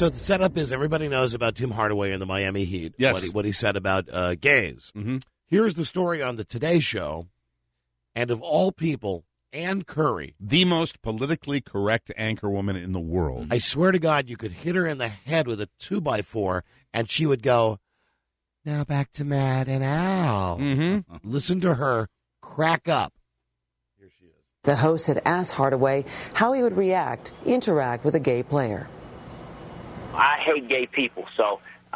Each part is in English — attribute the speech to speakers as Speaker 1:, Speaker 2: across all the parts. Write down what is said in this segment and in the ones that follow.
Speaker 1: So the setup is everybody knows about Tim Hardaway and the Miami Heat.
Speaker 2: Yes.
Speaker 1: What he said about gays.
Speaker 2: Mm-hmm.
Speaker 1: Here's the story on the Today Show. And of all people, Ann Curry.
Speaker 2: The most politically correct anchor woman in the world.
Speaker 1: I swear to God, you could hit her in the head with a 2x4, and she would go, now back to Matt and Al.
Speaker 2: Mm-hmm.
Speaker 1: Listen to her crack up. Here she is.
Speaker 3: The host had asked Hardaway how he would interact with a gay player.
Speaker 4: I hate gay people, so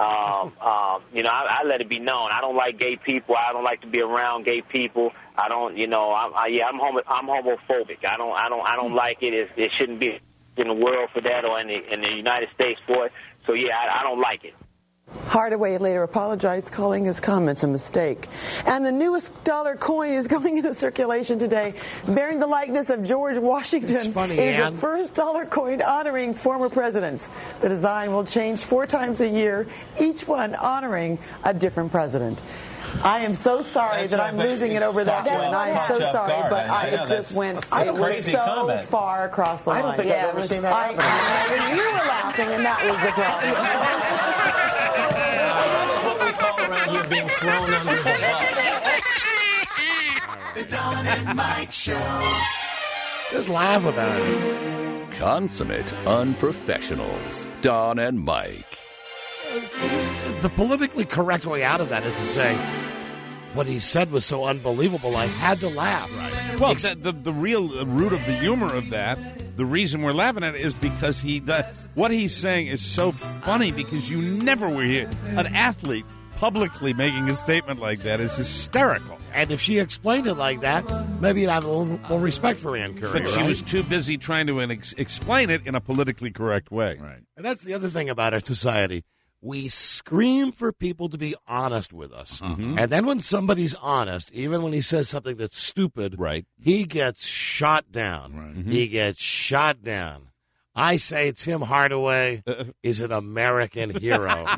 Speaker 4: I let it be known. I don't like gay people. I don't like to be around gay people. I don't, I'm homophobic. I don't like it. It shouldn't be in the world for that, or in the United States for it. So I don't like it.
Speaker 3: Hardaway later apologized, calling his comments a mistake. And the newest dollar coin is going into circulation today, bearing the likeness of George Washington.
Speaker 1: It's funny,
Speaker 3: it is
Speaker 1: Ann.
Speaker 3: the first dollar coin honoring former presidents. The design will change 4 times a year, each one honoring a different president. I am so sorry that I'm losing it over that one. I am so sorry, but it just went so far across the line.
Speaker 5: I don't think I've ever seen that happen.
Speaker 3: You were laughing, and that was the problem.
Speaker 5: That's what we call around here being thrown under the bus.
Speaker 6: The Don and Mike Show.
Speaker 1: Just laugh about it.
Speaker 7: Consummate unprofessionals. Don and Mike.
Speaker 1: The politically correct way out of that is to say, what he said was so unbelievable, I had to laugh.
Speaker 2: Right. Well, the real root of the humor of that, the reason we're laughing at it is because what he's saying is so funny, because you never will hear an athlete publicly making a statement like that is hysterical.
Speaker 1: And if she explained it like that, maybe you'd have a little more respect for Ann Curry.
Speaker 2: But she was too busy trying to explain it in a politically correct way.
Speaker 1: Right. And that's the other thing about our society. We scream for people to be honest with us.
Speaker 2: Mm-hmm.
Speaker 1: And then when somebody's honest, even when he says something that's stupid,
Speaker 2: right,
Speaker 1: he gets shot down.
Speaker 2: Right. Mm-hmm.
Speaker 1: He gets shot down. I say Tim Hardaway is an American hero.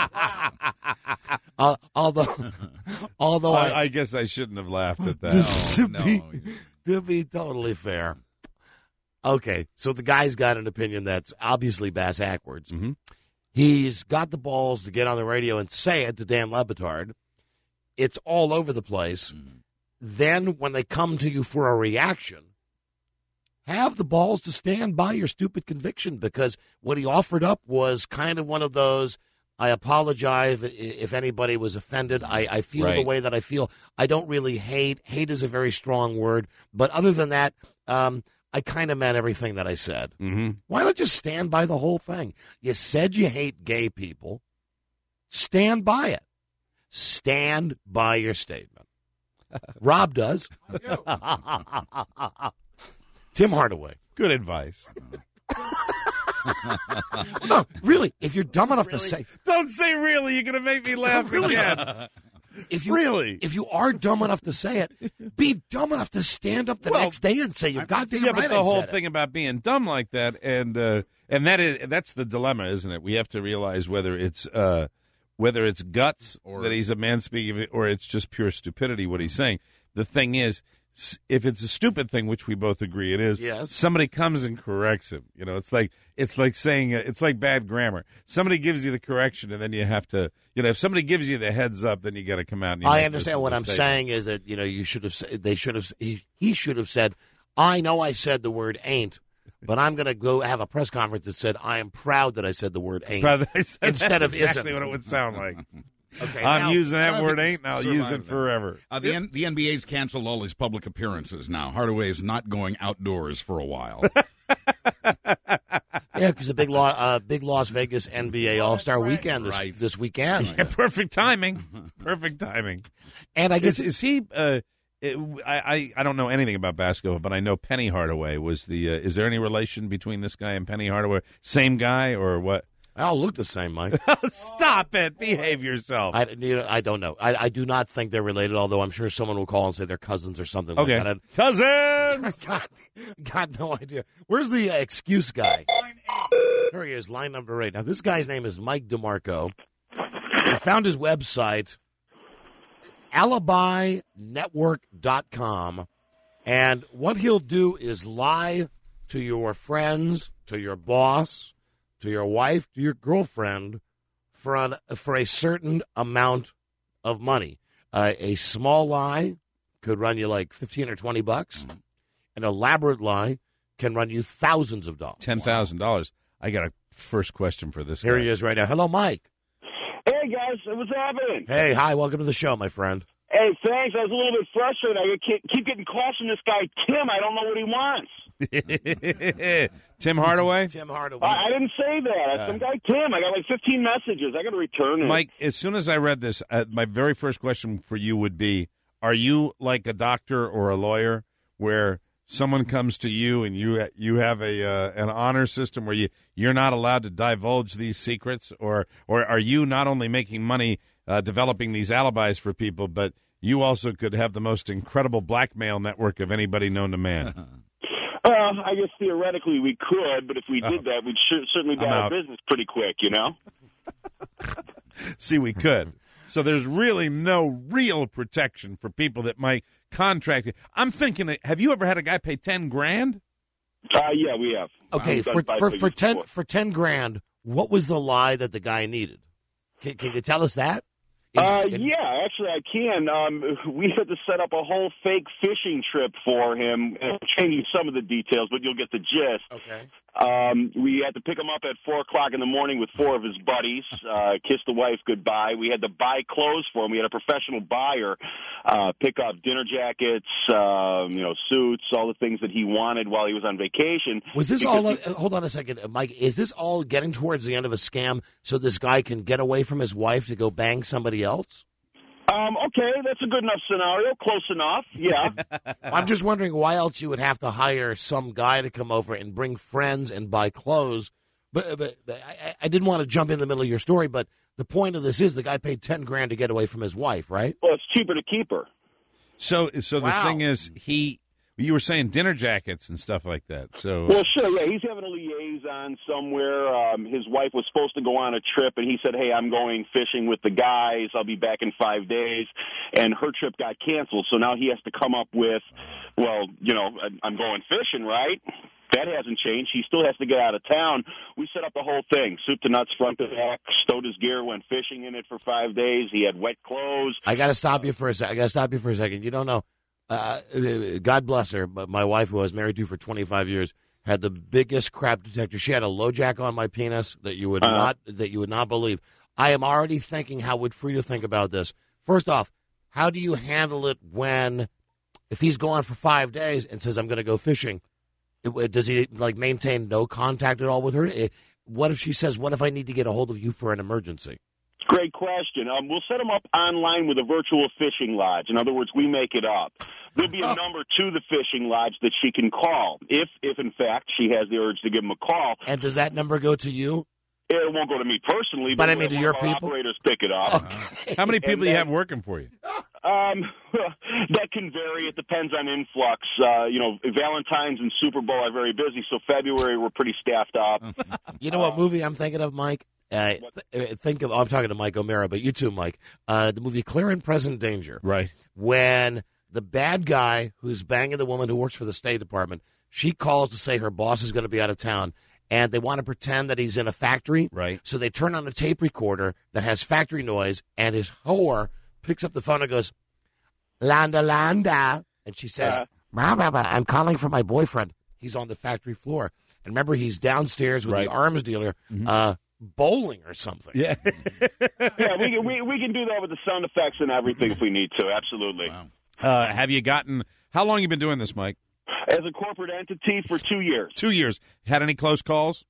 Speaker 1: Although
Speaker 2: I guess I shouldn't have laughed at that.
Speaker 1: To be totally fair. Okay, so the guy's got an opinion that's obviously bass-ackwards.
Speaker 2: Mm-hmm.
Speaker 1: He's got the balls to get on the radio and say it to Dan Le Batard. It's all over the place.
Speaker 2: Mm-hmm.
Speaker 1: Then when they come to you for a reaction, have the balls to stand by your stupid conviction, because what he offered up was kind of one of those, I apologize if anybody was offended. I feel the way that I feel. I don't really hate. Hate is a very strong word. But other than that, I kind of meant everything that I said.
Speaker 2: Mm-hmm.
Speaker 1: Why not just stand by the whole thing? You said you hate gay people. Stand by it. Stand by your statement. Rob does. Tim Hardaway.
Speaker 2: Good advice.
Speaker 1: No, really, if you're dumb enough to say...
Speaker 2: Don't say really. You're going to make me laugh again.
Speaker 1: If you are dumb enough to say it, be dumb enough to stand up the next day and say, "You goddamn right."
Speaker 2: But the whole thing about being dumb like that, and that's the dilemma, isn't it? We have to realize whether it's guts that he's a man speaking, or it's just pure stupidity what he's saying. The thing is, if it's a stupid thing, which we both agree it is,
Speaker 1: yes,
Speaker 2: somebody comes and corrects him. You know, it's like saying it's like bad grammar. Somebody gives you the correction, and then you have to. If somebody gives you the heads up, then you got to come out. And
Speaker 1: I understand what I'm saying is that you should have. He should have said, "I know I said the word ain't, but I'm going to go have a press conference that said I am proud that I said the word ain't instead of
Speaker 2: exactly
Speaker 1: isn't."
Speaker 2: what it would sound like.
Speaker 1: Okay,
Speaker 2: I'm using that word ain't, and I'll use it forever.
Speaker 8: The NBA's canceled all his public appearances now. Hardaway is not going outdoors for a while.
Speaker 1: Yeah, because the big Las Vegas NBA All-Star Weekend this weekend.
Speaker 2: Yeah, perfect timing. Perfect timing.
Speaker 1: And I guess
Speaker 2: is he? I don't know anything about basketball, but I know Penny Hardaway was the. Is there any relation between this guy and Penny Hardaway? Same guy or what?
Speaker 1: They all look the same, Mike.
Speaker 2: Stop it. Behave yourself.
Speaker 1: I don't know. I do not think they're related, although I'm sure someone will call and say they're cousins or something like that.
Speaker 2: Cousins!
Speaker 1: Got no idea. Where's the excuse guy? There he is, line number 8. Now, this guy's name is Mike DeMarco. He found his website, alibinetwork.com, and what he'll do is lie to your friends, to your boss, to your wife, to your girlfriend, for a certain amount of money. A small lie could run you like $15 or $20. An elaborate lie can run you thousands of dollars.
Speaker 2: $10,000. I got a first question for this
Speaker 1: Here
Speaker 2: guy.
Speaker 1: he is right now. Hello, Mike.
Speaker 9: Hey, guys. What's happening?
Speaker 1: Hey, hi. Welcome to the show, my friend.
Speaker 9: Hey, thanks. I was a little bit frustrated. I keep getting calls from this guy, Tim. I don't know what he wants.
Speaker 2: Tim Hardaway?
Speaker 1: Tim Hardaway.
Speaker 9: I didn't say that. Some guy, Tim. I got like 15 messages. I got to return it.
Speaker 2: Mike, as soon as I read this, my very first question for you would be, are you like a doctor or a lawyer where someone comes to you and you have an honor system where you're not allowed to divulge these secrets? Or are you not only making money developing these alibis for people, but you also could have the most incredible blackmail network of anybody known to man?
Speaker 9: I guess theoretically we could, but if we did that, we'd certainly be out of business pretty quick, you know?
Speaker 2: See, we could. So there's really no real protection for people that might contract you. I'm thinking, have you ever had a guy pay $10,000?
Speaker 9: Yeah, we have.
Speaker 1: Okay, for 10 grand, what was the lie that the guy needed? Can you tell us that?
Speaker 9: Yeah, actually I can. We had to set up a whole fake fishing trip for him. I'm changing some of the details, but you'll get the gist.
Speaker 1: Okay.
Speaker 9: We had to pick him up at 4 o'clock in the morning with 4 of his buddies, kiss the wife goodbye. We had to buy clothes for him. We had a professional buyer pick up dinner jackets, suits, all the things that he wanted while he was on vacation.
Speaker 1: Was this all, hold on a second, Mike, is this all getting towards the end of a scam so this guy can get away from his wife to go bang somebody else?
Speaker 9: Okay, that's a good enough scenario. Close enough, yeah.
Speaker 1: I'm just wondering why else you would have to hire some guy to come over and bring friends and buy clothes. But I didn't want to jump in the middle of your story, but the point of this is the guy paid $10,000 to get away from his wife, right?
Speaker 9: Well, it's cheaper to keep her.
Speaker 2: So the thing is, you were saying dinner jackets and stuff like that. So
Speaker 9: well, sure, yeah. He's having a liaison somewhere. His wife was supposed to go on a trip, and he said, "Hey, I'm going fishing with the guys. I'll be back in 5 days." And her trip got canceled, so now he has to come up with, well, I'm going fishing, right? That hasn't changed. He still has to get out of town. We set up the whole thing, soup to nuts, front to back, stowed his gear, went fishing in it for 5 days. He had wet clothes.
Speaker 1: I got to stop you for a second. You don't know. God bless her, but my wife, who I was married to for 25 years, had the biggest crap detector. She had a low jack on my penis that you would not believe. I am already thinking, how would Frida think about this? First off, how do you handle it if he's gone for 5 days and says, I'm going to go fishing? Does he maintain no contact at all with her? What if she says, what if I need to get a hold of you for an emergency?
Speaker 9: Great question. We'll set him up online with a virtual fishing lodge. In other words, we make it up. There'll be a number to the fishing lodge that she can call if in fact she has the urge to give him a call.
Speaker 1: And does that number go to you?
Speaker 9: It won't go to me personally,
Speaker 1: but I mean to your people.
Speaker 9: Operators pick it up.
Speaker 1: Okay.
Speaker 2: How many people do you have working for you?
Speaker 9: That can vary. It depends on influx. Valentine's and Super Bowl are very busy, so February we're pretty staffed up.
Speaker 1: You know what movie I'm thinking of, Mike? I'm talking to Mike O'Mara, but you too, Mike. The movie Clear and Present Danger.
Speaker 2: Right.
Speaker 1: When the bad guy who's banging the woman who works for the State Department, she calls to say her boss is going to be out of town, and they want to pretend that he's in a factory.
Speaker 2: Right.
Speaker 1: So they turn on a tape recorder that has factory noise, and his whore picks up the phone and goes, Landa, Landa. And she says, I'm calling for my boyfriend. He's on the factory floor. And remember, he's downstairs with the arms dealer, bowling or something.
Speaker 2: Yeah.
Speaker 9: Yeah, we can do that with the sound effects and everything if we need to. Absolutely.
Speaker 2: Wow. How long have you been doing this, Mike?
Speaker 9: As a corporate entity for 2 years.
Speaker 2: 2 years. Had any close calls?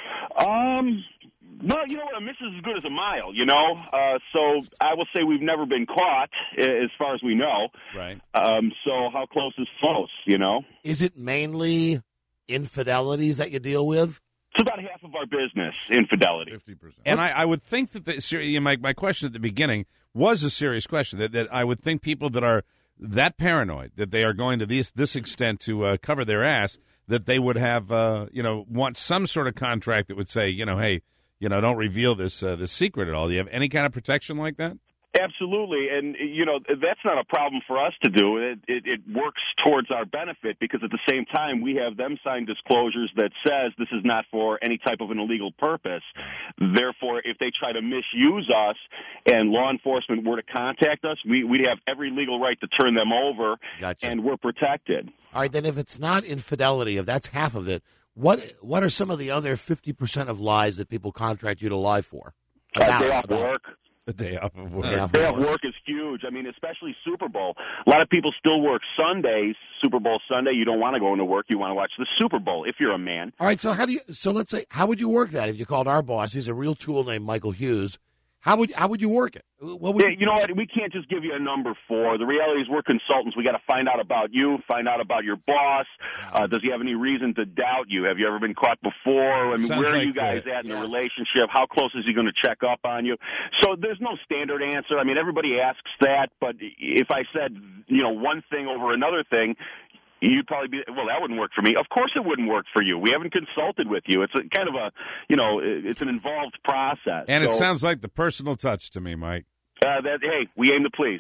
Speaker 9: Well, you know what? A miss is as good as a mile, So I will say we've never been caught, as far as we know.
Speaker 2: Right.
Speaker 9: So how close is close,
Speaker 1: Is it mainly infidelities that you deal with?
Speaker 9: It's about half of our business, infidelity.
Speaker 8: 50%.
Speaker 2: And I would think that my question at the beginning was a serious question, that I would think people that are that paranoid, that they are going to this extent to cover their ass, that they would have, want some sort of contract that would say, hey, don't reveal this secret at all. Do you have any kind of protection like that?
Speaker 9: Absolutely, and that's not a problem for us to do. It works towards our benefit because at the same time we have them sign disclosures that says this is not for any type of an illegal purpose. Therefore, if they try to misuse us and law enforcement were to contact us, we'd have every legal right to turn them over,
Speaker 1: Gotcha.
Speaker 9: and we're protected.
Speaker 1: All right, then if it's not infidelity, if that's half of it, what are some of the other 50% of lies that people contract you to lie for?
Speaker 9: Day off work.
Speaker 2: The day off of work.
Speaker 9: Day off work is huge. I mean, especially Super Bowl. A lot of people still work Sundays. Super Bowl Sunday, you don't want to go into work. You want to watch the Super Bowl if you're a man.
Speaker 1: All right, so let's say, how would you work that if you called our boss? He's a real tool named Michael Hughes. How would you work it? What would
Speaker 9: you know what? We can't just give you a number for. The reality is we're consultants. We got to find out about you, find out about your boss. Does he have any reason to doubt you? Have you ever been caught before? I mean, where are you guys at in the relationship? How close is he going to check up on you? So there's no standard answer. I mean, everybody asks that, but if I said, one thing over another thing, you'd probably be, well, that wouldn't work for me. Of course it wouldn't work for you. We haven't consulted with you. It's kind of it's an involved process.
Speaker 2: And it sounds like the personal touch to me, Mike.
Speaker 9: Hey, we aim to please.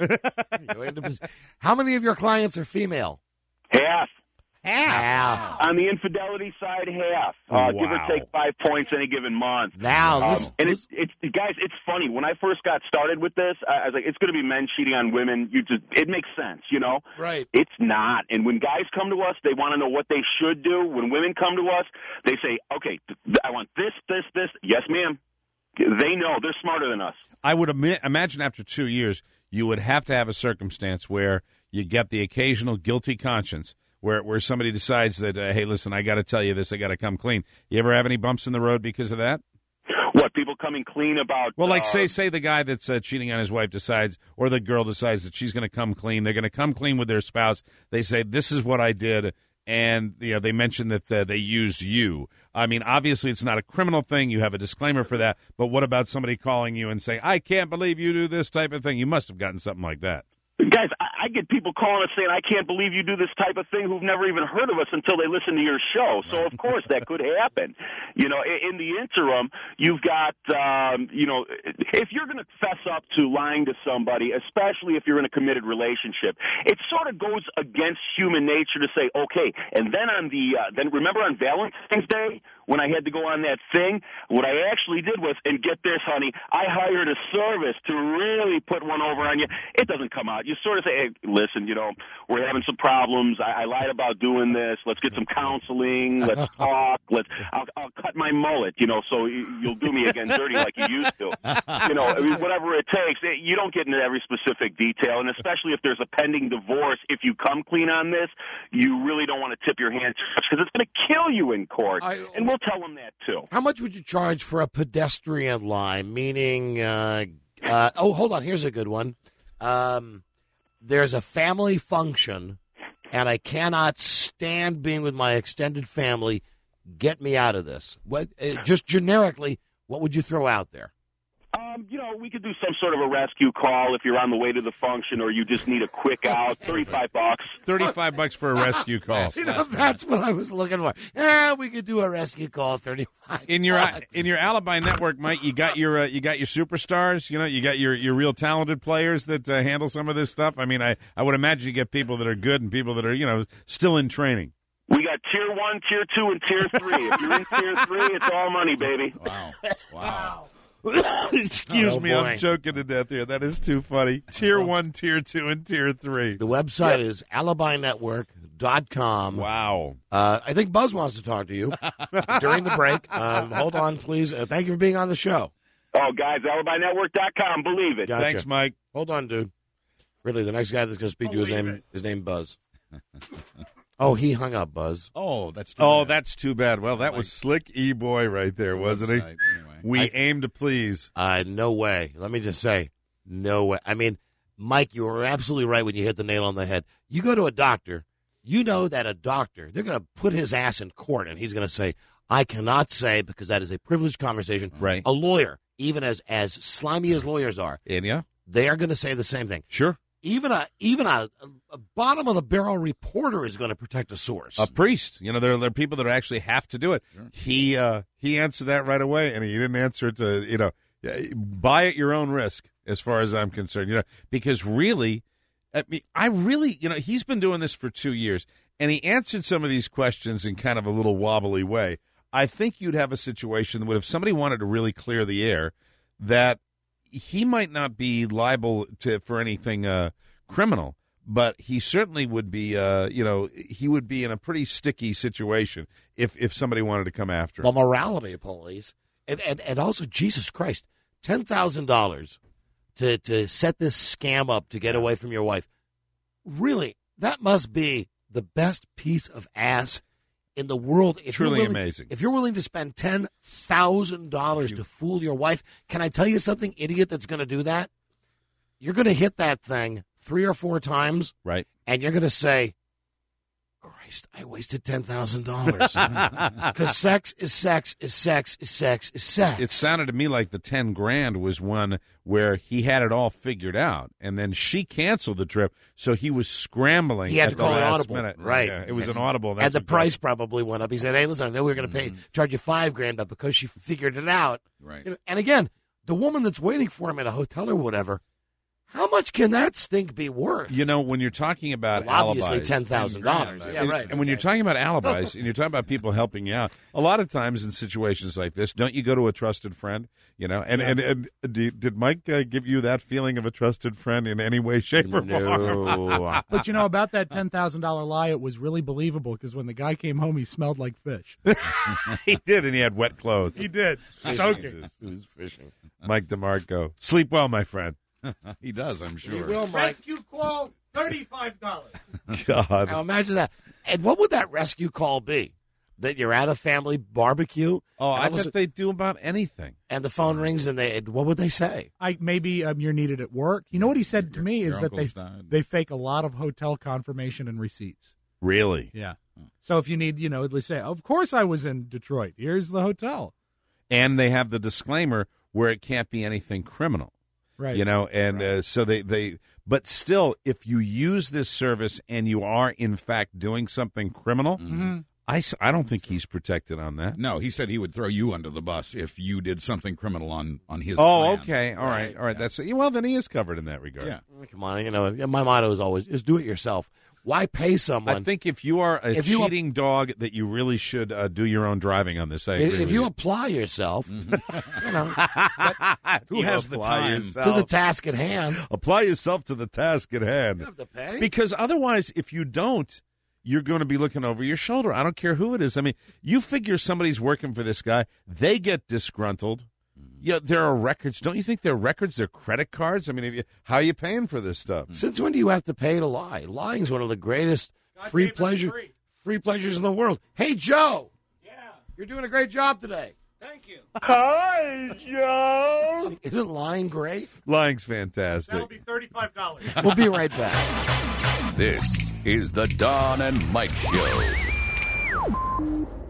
Speaker 1: How many of your clients are female?
Speaker 9: Half.
Speaker 1: Half.
Speaker 9: On the infidelity side, half. Give or take 5 points any given month.
Speaker 1: Now,
Speaker 9: it's guys, it's funny. When I first got started with this, I was like, it's going to be men cheating on women. It makes sense,
Speaker 1: Right. It's
Speaker 9: not. And when guys come to us, they want to know what they should do. When women come to us, they say, okay, I want this. Yes, ma'am. They know. They're smarter than us.
Speaker 2: I would imagine after 2 years, you would have to have a circumstance where you get the occasional guilty conscience where somebody decides that, hey, listen, I got to tell you this, I got to come clean. You ever have any bumps in the road because of that?
Speaker 9: What, people coming clean about?
Speaker 2: Well, like say the guy that's cheating on his wife decides, or the girl decides that she's going to come clean. They're going to come clean with their spouse. They say, this is what I did, and they mention that they used you. I mean, obviously it's not a criminal thing. You have a disclaimer for that. But what about somebody calling you and saying, I can't believe you do this type of thing? You must have gotten something like that.
Speaker 9: Guys, I get people calling us saying, I can't believe you do this type of thing who've never even heard of us until they listen to your show. So, of course, that could happen. In the interim, you've got, if you're going to fess up to lying to somebody, especially if you're in a committed relationship, it sort of goes against human nature to say, okay, and then then remember on Valentine's Day when I had to go on that thing, what I actually did was, and get this, honey, I hired a service to really put one over on you. It doesn't come out. You sort of say, hey, listen, we're having some problems. I lied about doing this. Let's get some counseling. Let's talk. I'll cut my mullet, so you'll do me again dirty like you used to. Whatever it takes. You don't get into every specific detail, and especially if there's a pending divorce, if you come clean on this, you really don't want to tip your hand too much because it's going to kill you in court. And we'll tell them that, too.
Speaker 1: How much would you charge for a pedestrian lie, meaning, hold on, here's a good one. There's a family function, and I cannot stand being with my extended family. Get me out of this. Just generically, what would you throw out there?
Speaker 9: We could do some sort of a rescue call if you're on the way to the function or you just need a quick out. $35.
Speaker 2: $35 for a rescue call.
Speaker 1: That's what I was looking for. We could do a rescue call. $35.
Speaker 2: In your Alibi Network, Mike, you got your superstars. You got your real talented players that handle some of this stuff. I mean, I would imagine you get people that are good and people that are still in training.
Speaker 9: We got Tier 1, Tier 2, and Tier 3. If you're in Tier 3, it's all money, baby.
Speaker 8: Wow.
Speaker 2: Excuse me, I'm joking to death here. That is too funny. Tier 1, Tier 2, and Tier 3.
Speaker 1: The website is alibinetwork.com.
Speaker 2: Wow.
Speaker 1: I think Buzz wants to talk to you during the break. Hold on, please. Thank you for being on the show.
Speaker 9: Oh, guys, alibinetwork.com. Believe it.
Speaker 1: Gotcha.
Speaker 2: Thanks, Mike.
Speaker 1: Hold on, dude. Really, the next guy that's going to speak to his name Buzz. Oh, he hung up, Buzz.
Speaker 8: Oh, that's
Speaker 2: too bad. Well, that was Slick E-Boy right there, wasn't he?
Speaker 8: Anyway.
Speaker 2: We aim to please.
Speaker 1: No way. Let me just say, no way. I mean, Mike, you were absolutely right when you hit the nail on the head. You go to a doctor, you know that a doctor, they're going to put his ass in court, and he's going to say, I cannot say, because that is a privileged conversation.
Speaker 2: Right.
Speaker 1: A lawyer, even as slimy as lawyers are, they are going to say the same thing.
Speaker 2: Sure.
Speaker 1: Even a bottom of the barrel reporter is going to protect a source.
Speaker 2: A priest, there are people that actually have to do it. Sure. He answered that right away, and he didn't answer it to buy at your own risk. as far as I'm concerned. Because really, he's been doing this for 2 years, and he answered some of these questions in kind of a little wobbly way. I think you'd have a situation where if somebody wanted to really clear the air, that he might not be liable for anything criminal, but he certainly would be, he would be in a pretty sticky situation if somebody wanted to come after him.
Speaker 1: The morality of police, and also, Jesus Christ, $10,000 to set this scam up to get away from your wife. Really, that must be the best piece of ass in the world.
Speaker 2: Truly amazing.
Speaker 1: If you're willing to spend $10,000 to fool your wife, can I tell you something, idiot, that's going to do that? You're going to hit that thing 3 or 4 times,
Speaker 2: right?
Speaker 1: And you're going to say, Christ, I wasted $10,000. Because sex is sex is sex is sex is sex.
Speaker 2: It sounded to me like the $10,000 was one where he had it all figured out, and then she canceled the trip, so he was scrambling.
Speaker 1: He had to call
Speaker 2: an
Speaker 1: audible,
Speaker 2: minute.
Speaker 1: right?
Speaker 2: Yeah, it was an audible,
Speaker 1: and the price probably went up. He said, "Hey, listen, I know we were going to charge you $5,000, but because she figured it out,
Speaker 8: right?"
Speaker 1: And again, the woman that's waiting for him at a hotel or whatever. How much can that stink be worth?
Speaker 2: When you're talking about
Speaker 1: obviously
Speaker 2: alibis,
Speaker 1: $10,000. Yeah, right.
Speaker 2: And when you're talking about alibis and you're talking about people helping you out, a lot of times in situations like this, don't you go to a trusted friend? And did Mike give you that feeling of a trusted friend in any way, shape, or form?
Speaker 10: But about that $10,000 lie, it was really believable because when the guy came home, he smelled like fish.
Speaker 2: He did, and he had wet clothes.
Speaker 10: He did. Soaking.
Speaker 1: He was fishing.
Speaker 2: Mike DeMarco, sleep well, my friend.
Speaker 8: He does, I'm sure.
Speaker 1: He will, Mike.
Speaker 10: Rescue call, $35.
Speaker 2: God.
Speaker 1: Now imagine that. And what would that rescue call be? That you're at a family barbecue?
Speaker 2: Oh, I bet they do about anything.
Speaker 1: And the phone rings, and what would they say?
Speaker 10: Maybe you're needed at work. You know what he said to me is that they fake a lot of hotel confirmation and receipts.
Speaker 2: Really?
Speaker 10: Yeah. So if you need, they say, of course I was in Detroit. Here's the hotel.
Speaker 2: And they have the disclaimer where it can't be anything criminal.
Speaker 10: Right.
Speaker 2: So but still, if you use this service and you are in fact doing something criminal, I don't think he's protected on that.
Speaker 8: No, he said he would throw you under the bus if you did something criminal on his
Speaker 2: plan.
Speaker 8: Oh,
Speaker 2: okay. All right. Yeah. That's then he is covered in that regard.
Speaker 8: Yeah.
Speaker 1: Come on, my motto is always do it yourself. Why pay someone?
Speaker 2: I think if you are a cheating dog, that you really should do your own driving on this.
Speaker 1: If you apply yourself, who
Speaker 8: has the time
Speaker 1: to the task at hand?
Speaker 2: Apply yourself to the task at hand.
Speaker 1: You have to pay.
Speaker 2: Because otherwise, if you don't, you're going to be looking over your shoulder. I don't care who it is. I mean, you figure somebody's working for this guy, they get disgruntled. Yeah, there are records. Don't you think there are records? There are credit cards. I mean, how are you paying for this stuff?
Speaker 1: Since when do you have to pay to lie? Lying is one of the greatest free pleasures in the world. Hey, Joe.
Speaker 5: Yeah.
Speaker 1: You're doing a great job today.
Speaker 5: Thank you.
Speaker 3: Hi, Joe.
Speaker 1: Isn't lying great?
Speaker 2: Lying's fantastic.
Speaker 10: That'll be $35.
Speaker 1: We'll be right back.
Speaker 7: This is the Don and Mike Show.